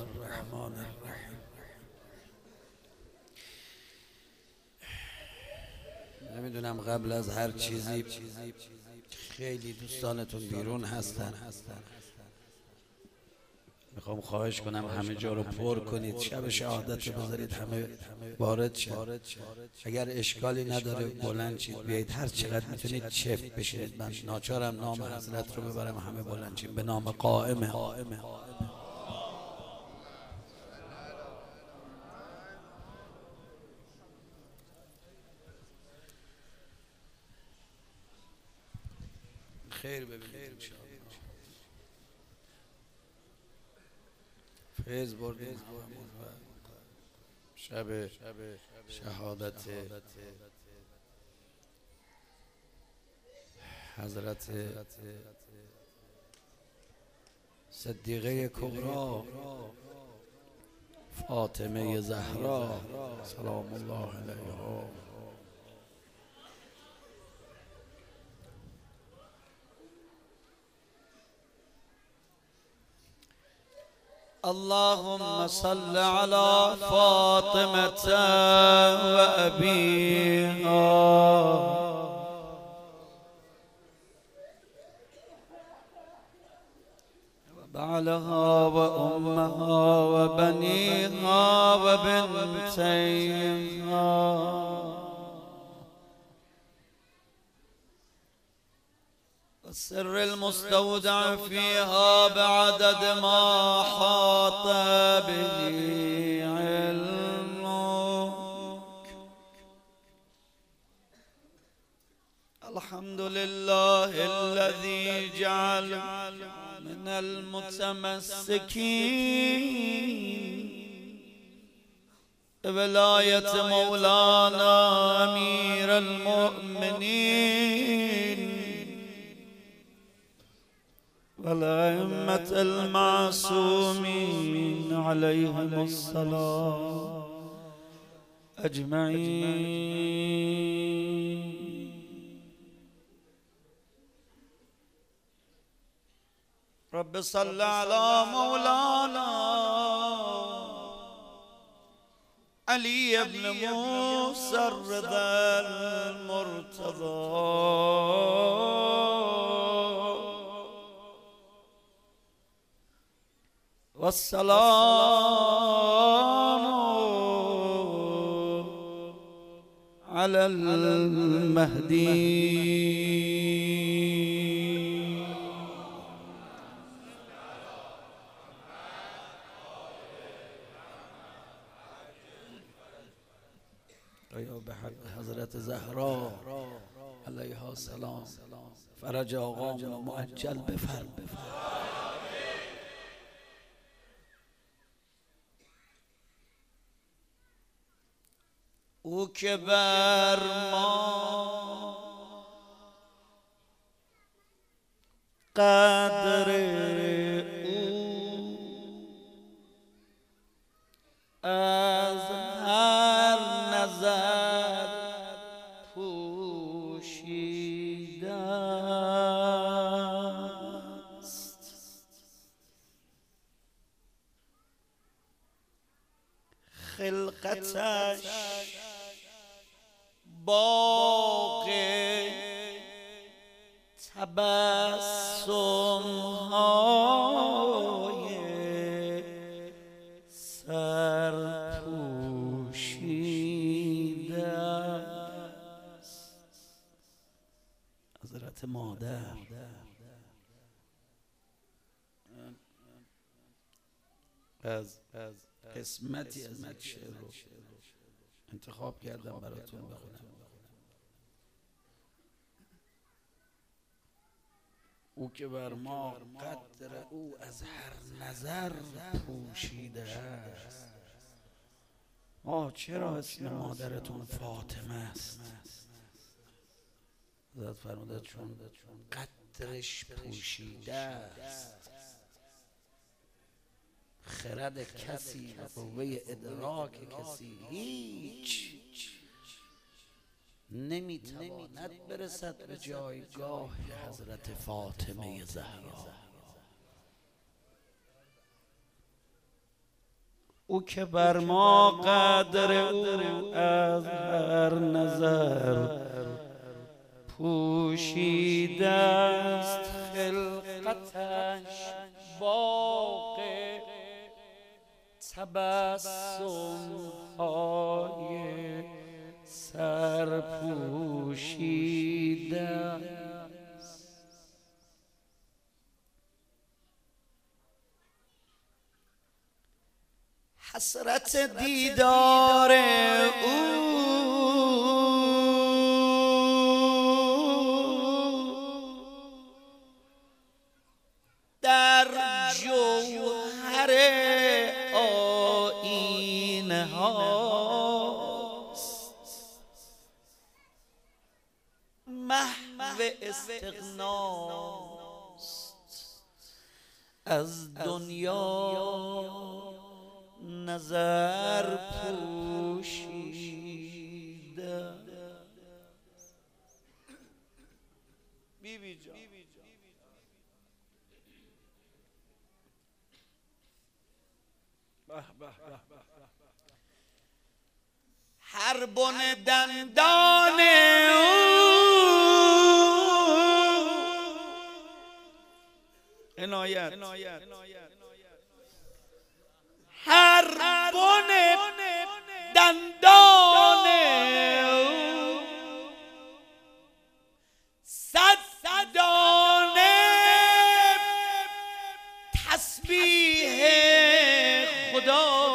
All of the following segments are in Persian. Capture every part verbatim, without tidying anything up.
الرحمن الرحیم. نمیدونم قبل از هر چیزی خیلی دوستانتون بیرون هستن، میخوام خواهش کنم همه جا رو پر کنید، شب شهادت رو بذارید همه وارد شد. اگر اشکالی نداره بلند شید بیایید، هر چقدر میتونید چفت بشید. من ناچارم نام حضرت رو ببرم، همه بلند شید به نام قائمه. خیر ببینید انشاءالله. فیض بردیم شب شهادت حضرت صدیقه کبری فاطمه زهرا سلام الله علیها. اللهم صل على فاطمة وأبيها وبعلها وأمها وبنيها وبنتيها السر المستودع فيها بعدد ما حاط به علمك. الحمد لله الذي جعل من المتمسكين بولاية مولانا أمير المؤمنين والأئمة المعصومين عليهم الصلاة أجمعين. رب صل على مولانا علي بن موسى الرضا المرتضى والسلام على المهدي. بحق حضرت زهرا علیها السلام فرج آقامون معجل بفرم. او که بر ما قدر او از هر نظر پوشیده است. خلقتش باغ تبسم های سرپوشیده است. حضرت مادر از قسمتی از یک شعر رو انتخاب کردم براتون بخونم. او که بر ما قدر او از هر نظر پوشیده است. آه چرا اسم مادرتون فاطمه است؟ حضرت فرمودند چون قدرش پوشیده است. خرد کسی و قوه ادراک کسی هیچ نمیتواند برسد به جایگاه حضرت فاطمه زهرا. او که بر ما قدر او از هر نظر پوشیده است، خلقتش باغ تبسم های سرپوشیده است. حسرت دیدار او در جوهر آیینه هاست، محو استغناست از دنیا نظر پوشیده. بی بی جان هر بن دندان عنایت، هر بن دندان صد دانه تسبیح خدا.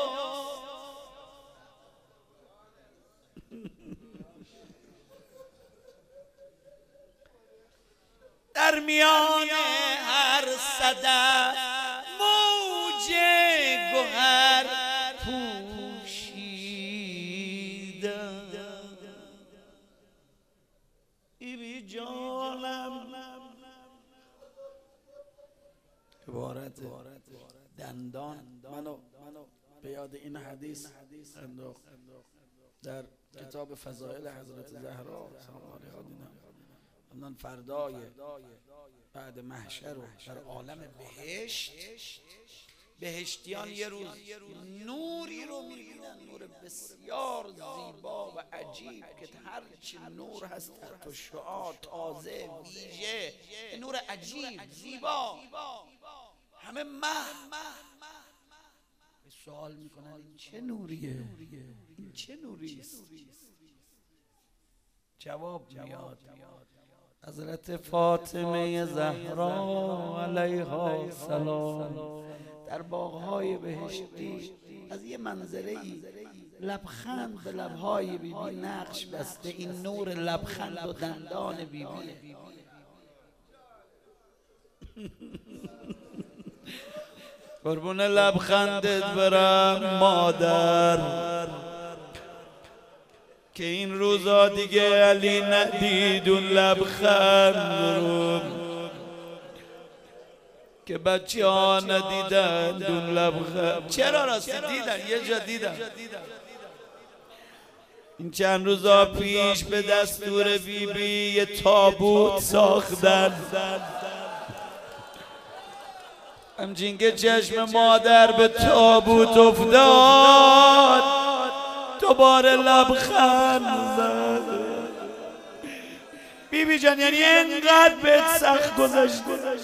در میان هر صدف موج گوهر پوشیده. بی جانم عبارت دندان منو به یاد این حدیث انداخت در کتاب فضائل حضرت زهرا سلام علیها. دیدم فردای بعد محشر و در عالم بهشت، بهشتیان یه روز نوری رو میبینن، نور بسیار زیبا و عجیب که هرچی نور هست تو شعاع تازه ویژه، نور عجیب زیبا، همه مه. سوال میکنن این چه نوریه؟ این چه نوریست؟ جواب میاد حضرت فاطمه زهرا علیها السلام در باغ‌های بهشتی از یه منظره‌ای لبخند به لب‌های بیبی نقش بسته. این نور لبخند و دندان بیبی. قربون لبخندت برم مادر که این روزا دیگه علی ندید اون لبخند رو، که بچه ها ندیدن اون لبخند. چرا راستی دیدن؟ یه جا دیدن. این چند روزا پیش به دستور بی بی یه تابوت ساختن، همچین که چشم مادر به تابوت افتاد دوباره لبخند زد. بی بی جان یعنی انقدر بهت سخت گذشته.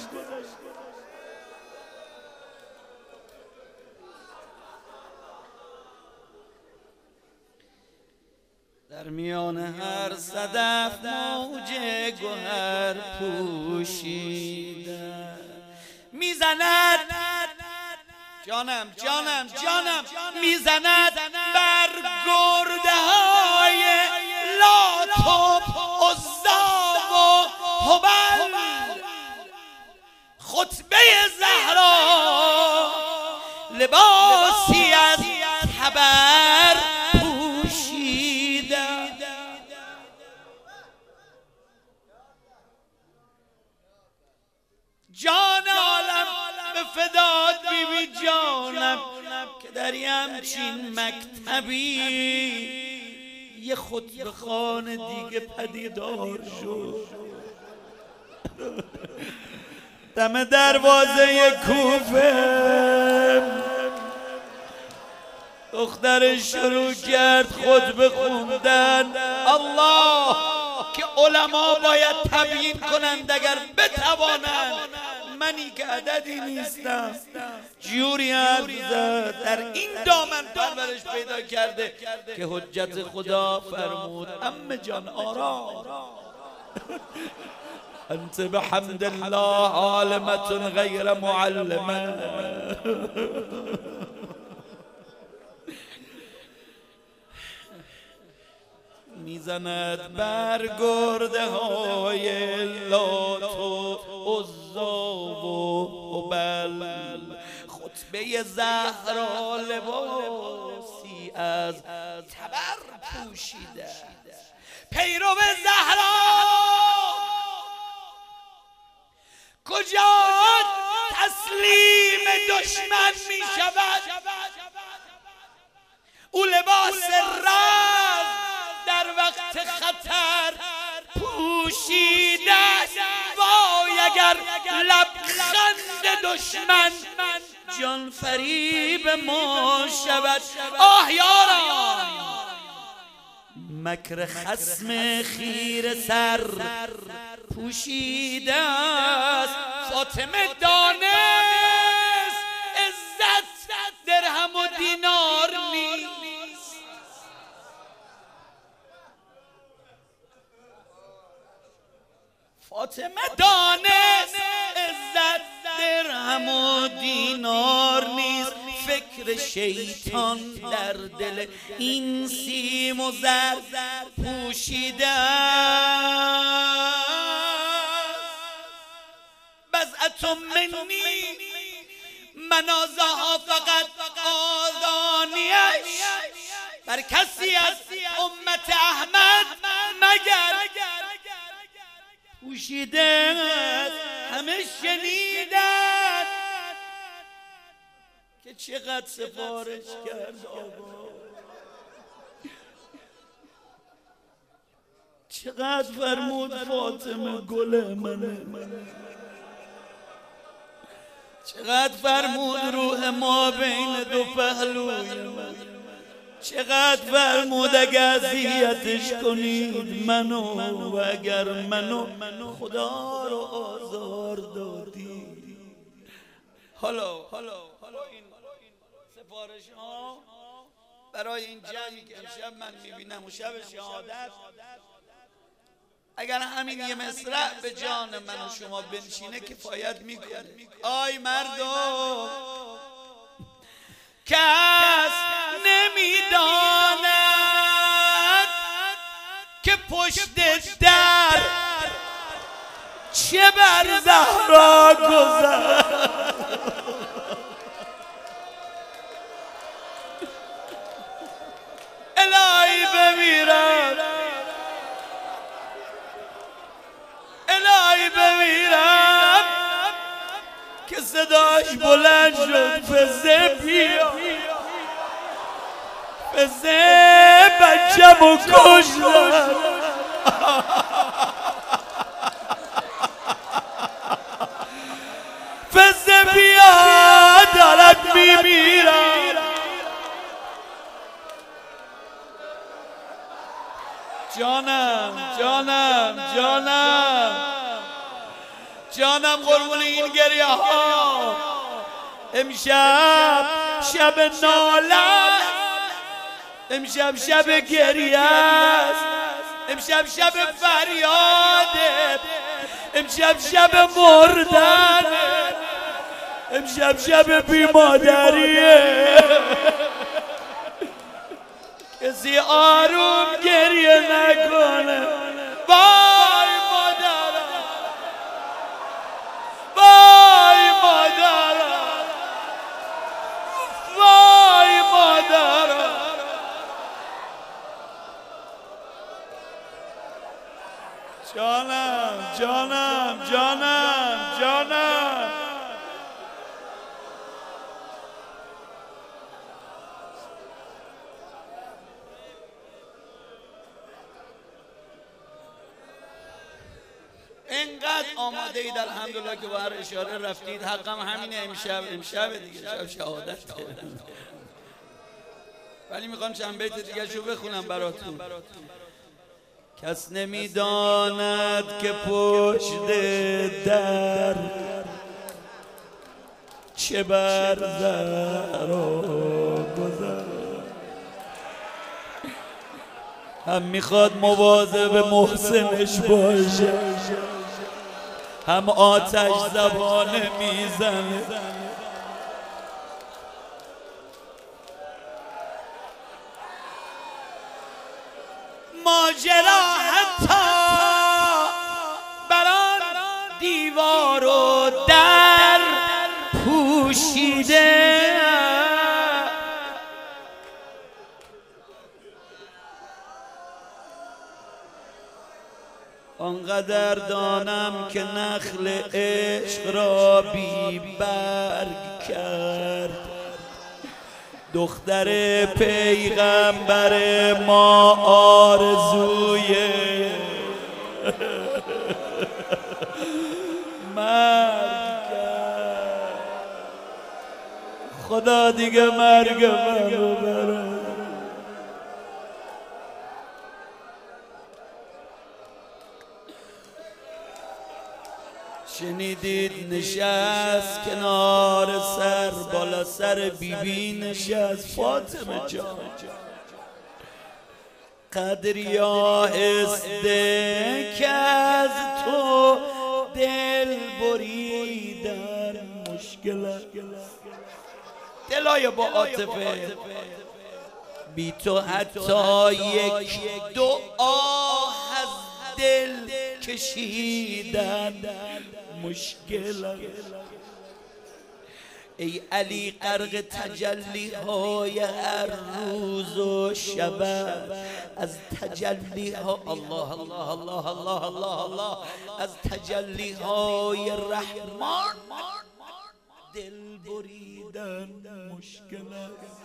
در میان هر صدف موج گوهر پوشیده میزند، جانم جانم جانم میزند بر گرده های لات و عزی و هبل. خطبه زهرا لباسی از خبر پوشیده. جان عالم به فدات بی بی جانم که در یه همچین مکتبی یه خطبه خانه دیگه پدیدار شد. دم دروازه کوفه دخترش شروع کرد خطبه خوندن. الله که علما باید تبیین کنند اگر بتوانند. منی که عددی نیستم جوری حرف زد در این دامن پرورش پیدا کرده که حجت خدا فرمود عمه جان آرام انت بحمد الله عالمة غیر معلمه. میزند بر گرده های لات و عزا و هبل. خطبه زهرا لباسی از تبر پوشیده. پیرو زهرا کجا تسلیم دشمن می شود؟ او لباس راز در وقت خطر پوشیده. وای اگر لبخند دشمن جان فریب ما شود. آه یاران مکر خصم خیر سر پوشیده است. فاطمه دانست عزت درهم و دینار نیست. فاطمه دانست عزت درهم و دینار نیست. فکر شیطان در دل این سیم و زر پوشیده. بزعت منی منازها فقط آذانیش بر کسی از امت احمد مگر پوشیده. همه شنیدن که چقدر سفارش کرد آقا، چقدر فرمود فاطمه گل منه، چقدر فرمود روح ما بین دو پهلوی من، چقدر فرمود اگر اذیتش کنید منو و اگر منو خدا رو آزار دادی. حالا حالا این سفارش ها برای این جنگی که امشب من میبینم و شب شهادت، اگر همین یه مصرع به جان من و شما بنشینه کفایت میکنه. آی مردم، کس نمیداند که پشت در چه بر زهرا گذشت. الهی بمیرم، الهی بمیرم که صداش بلند شد فزه بیا، فزه بچم و کشتن. فزه بیا دارد میمیرم. جانم جانم جانم جانم قربون این گریه ها. امشب شب ناله، امشب شب گریه است، امشب شب فریاده، امشب شب مردن، امشب شب بیمادریه. کسی آروم گریه نکنه. وای مادرم، وای مادرم، وای مادرم. جانم جانم جانم جانم. اینقدر آماده اید الحمدلله که با هر اشاره رفتید. حقم همینه. امشب امشب دیگه شب شهادت. ولی میخوام چند بیت دیگه شو بخونم براتون. کس نمیداند که پشت در چه برزر و گذر، هم میخواد مواظب محسنش باشه، هم آتش زبانه میزنه. ماجرا حتی بران دیوار و در پوشیده، آنقدر دانم که نخل عشق را بی برگ کرد، دختر پیغمبر ما آرزوی مرگ کرد. خدا دیگه مرگ منو بره. شنیدید نشست کنار سر، بالا سر بیبی نشست فاطمه جان. قدری آهسته که از تو دل بریدن مشکل، دلای با عاطفه بی تو حتی یک دعا از دل کشیدن مشکل. ای علی غرق تجلی های هر روز و شب، از تجلی ها الله الله الله الله الله الله از تجلی های رحمان دل بریدن مشکل است.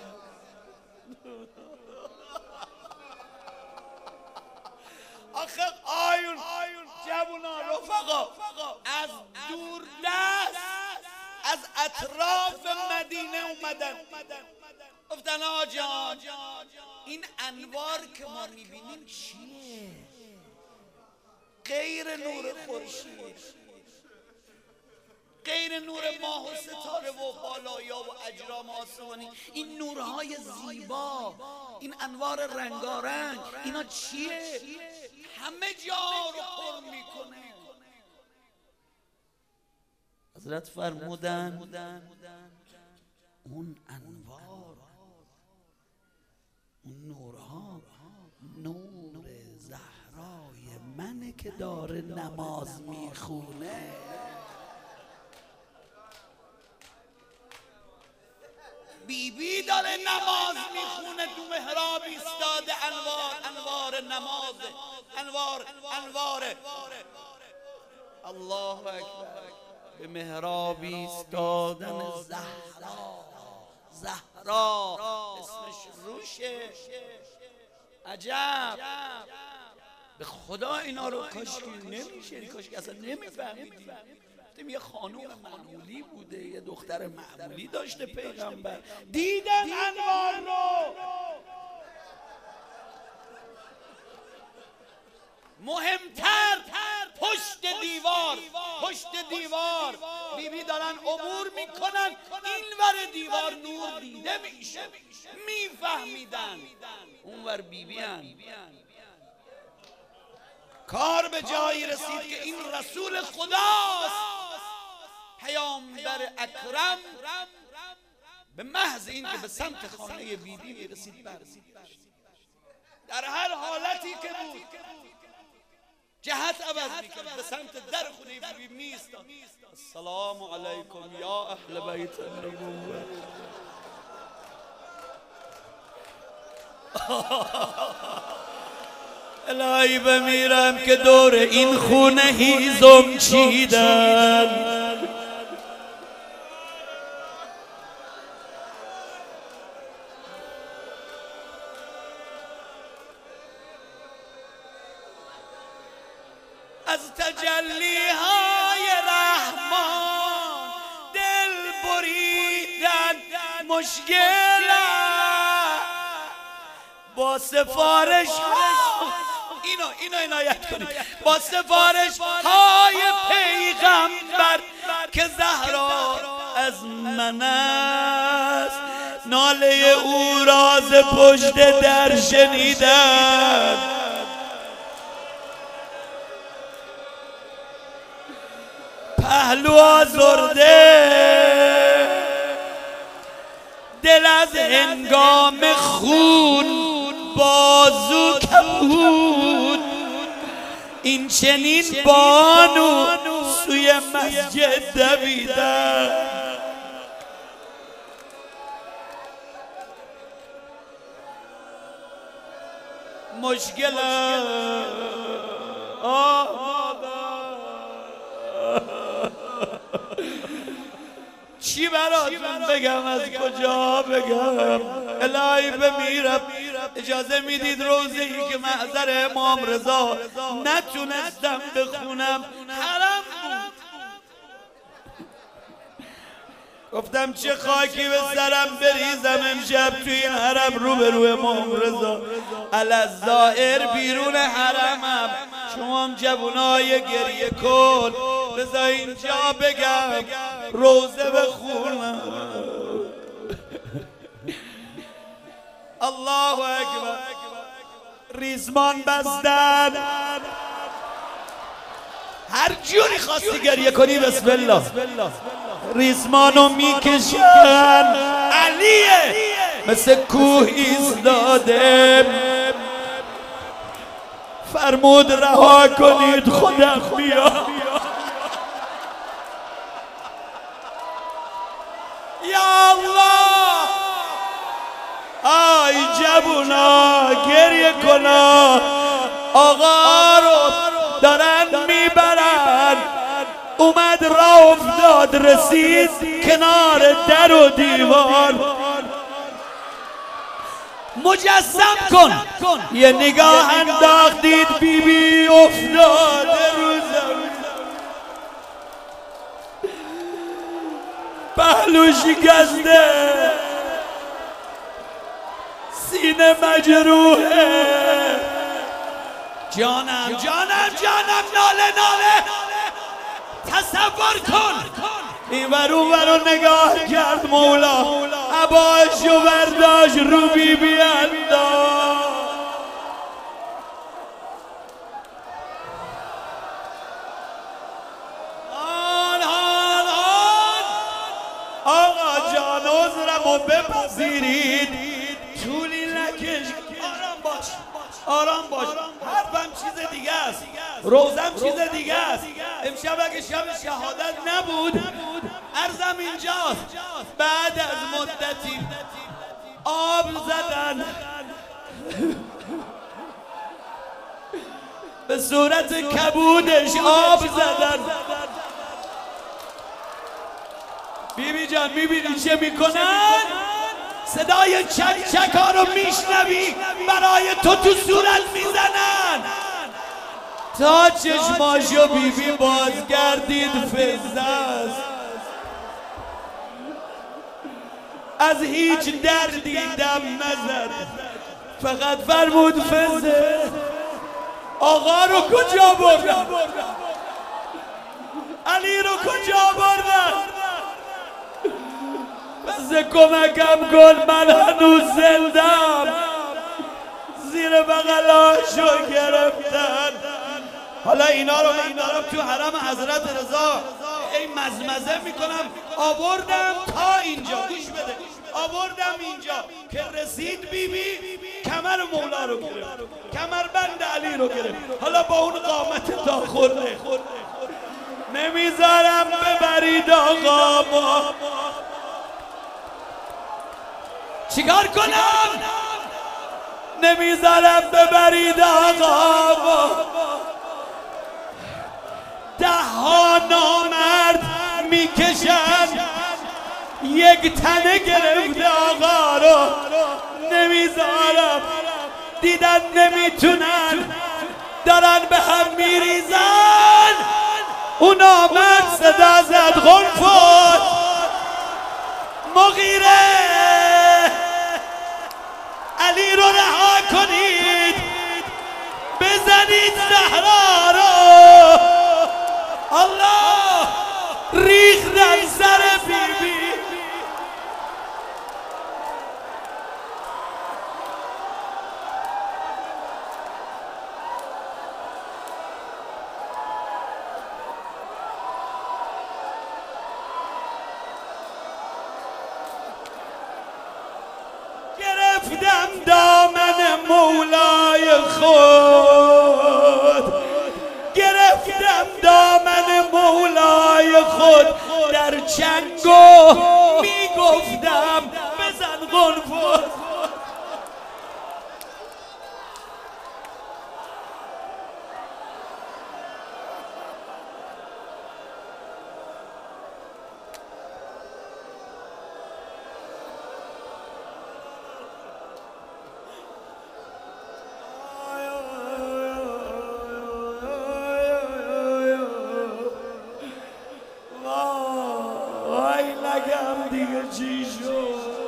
آخه آیون جوونا رفقا از دور دست از اطراف مدینه اومدن، گفتن آقا جان این انوار که ما میبینیم چیه؟ غیر نور خورشید، غیر نور ماه و ستاره و بالایا و اجرام آسمانی، این نورهای زیبا، این انوار رنگارنگ، اینا چیه؟ همه جا رو پر میکنه. حضرت فرمودن اون انوار، اون نورها نور زهرای منه که داره نماز میخونه. بیبی داره نماز میخونه تو محراب ایستاده، انوار انوار نمازه، انوار انوار الله اکبر. به محراب ایستادن زهرا، زهرا اسمش روشه. عجب به خدا اینا رو کاشکی نمیشه، کاشکی اصلا نمیفهمیدیم. یه خانوم معمولی بوده، یه دختر معمولی داشته پیغمبر، دیدن انوار رو. مهمتر پشت دیوار، پشت دیوار بیبی دارن عبور میکنن، این ور دیوار نور دیده میشه، میفهمیدن اون ور بیبی هن. کار به جایی رسید که این رسول خداست، پیامبر اکرم. به محض این که به سمت خانه بیبی میرسید برسید، در هر حالتی که بود جهت عوض میکرد، به سمت در خونه بیبی میستاد. السلام علیکم یا اهل بیت النبوه. الهی بمیرم که دور این خونه هیزم چیدن. از تجلی های رحمان دل بریدن مشکل، با سفارش ها اینو اینو عنایت کنید، با سفارش های پیغمبر که زهرا از من است، ناله او راز پشت در شنیدم. پهلو آزرده دل از هنگام خون بازو کبود، این چنین بانو سوی مسجد دویدم. مشکلم چی براتون بگم، از کجا بگم؟ الهی بمیرم اجازه میدید روزی که محضر امام رضا نتونستم بخونم، حرام بود. گفتم چه خاکی به سرم بریزم امشب توی این حرم روبروی امام رضا. الزائر بیرون حرمم، شما هم جوانای گریه کن، بذار اینجا بگم روزه بخونم. الله اکبر. ریزمان بستن، هر جوری خواستی گریه کنی بسم الله. ریزمانو میکشن، علیه مثل کوه ایستاده، فرمود رها کنید خودم بیا. یا الله، آی جوونا گریه کنا، آقا رو دارن میبرن. اومد راه افتاد رسید کنار در و دیوار. مجسم کن یه نگاه انداختید بی بی افتاده رو زمین، پهلو شکسته، سینه مجروحه. جانم جانم جانم ناله ناله. تصور کن این ورو ورو نگاه کرد مولا، عباشو برداشت رو بی بی انداز. آن آن آن آقا جان عذرمو بپذیرید، طولی نکش، آرام باش آرام باش. حرفم چیز دیگه است، روزم چیز دیگه است. امشب اگه شب شهادت نبود عرضم اینجاست، بعد از مدتی آب زدن به صورت کبودش، آب زدن. بیبی جان میبینی چه میکنن؟ صدای چک چک ها رو میشنوی، برای تو تو صورت میزنن تا چشماشو بیبی بازگردید. فزه است، از هیچ دردی دم نزد، فقط فرمود فزه. آقا رو کجا بردن؟ علی رو کجا بردن؟ فزه کمکم کن، من هنوز زندم. زیر بغلاشو گرفتن. حالا اینا رو من دارم تو حرم حضرت رضا ای مزمزه میکنم، آوردم تا اینجا، گوش بده، آوردم اینجا که رسید بیبی بی کمر مولا رو گرفت، کمر بند علی رو گرفت. حالا با اون قامت تا خورده نمیذارم ببرید آقا. ما چیکار کنم؟ نمیذارم ببرید آقا. ما ده ها نامرد میکشن، یک تنه گرفته آقا رو، نمیذارم. دیدن نمیتونن، دارن به هم میریزن. اون آمد صدا زد غنفت مغیره، علی رو رها کن. گرفتم دامن مولای خود، گرفتم دامن مولای خود، در چنگو میگفتم بزن قنفذ. دیگه چی شد؟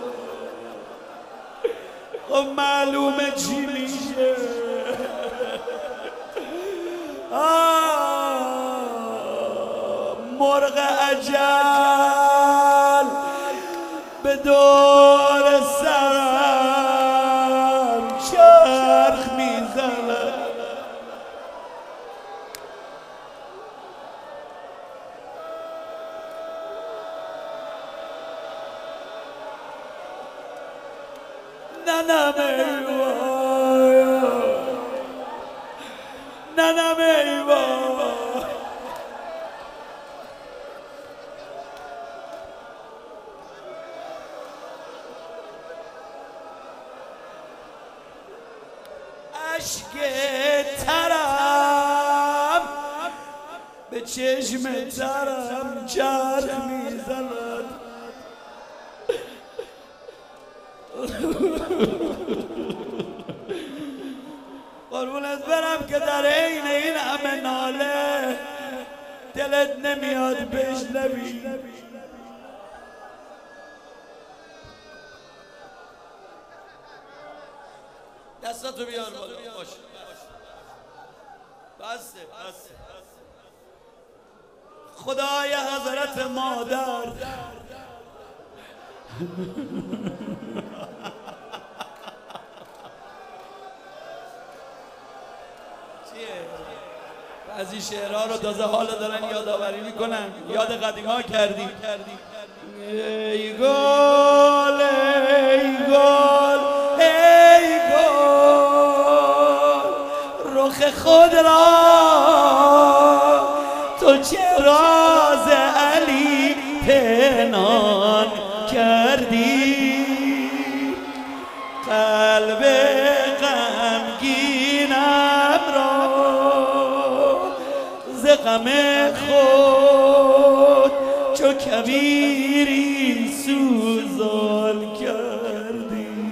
خب معلومه چی میشه. مرغ اجل به دور سرم چرخ میزنه. ننم ایوای ننم ایوای اشک ترم به چشم ترم چرخ میزند. قربونت برم که در عین این همه ناله دلت نمیاد بشنوی. دستاتو بیار بالا. باش بسه بسه. خدای حضرت مادر بعضی شعرها رو تازه حالا دارن یادآوری میکنن. یاد قدیم ها کردی. ای گل ای گل ای گل رخ خود را تو چه راز علی پنهان کردی. قلب غمگینم را ز غم خود چو کبیری سوزان کردی.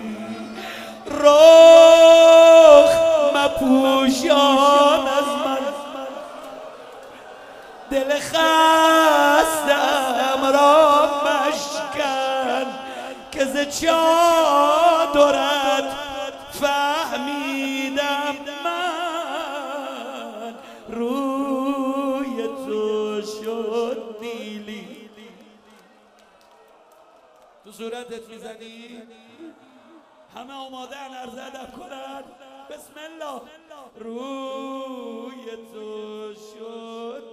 رخ مپوشان از من دل خستم را مشکن که ز چادرت فهمیدم من روی تو شد نیلی. تو صورتت میزنی؟ همه آمادن عرض ادب کنن. بسم الله. روی تو شد